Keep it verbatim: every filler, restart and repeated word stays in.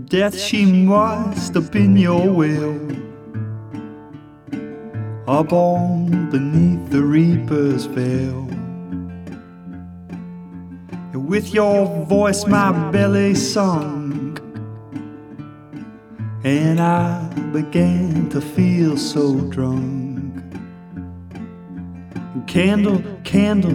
Death, she must have been your will, or born beneath the reaper's veil. With your voice my belly sunk, and I began to feel so drunk. Candle, candle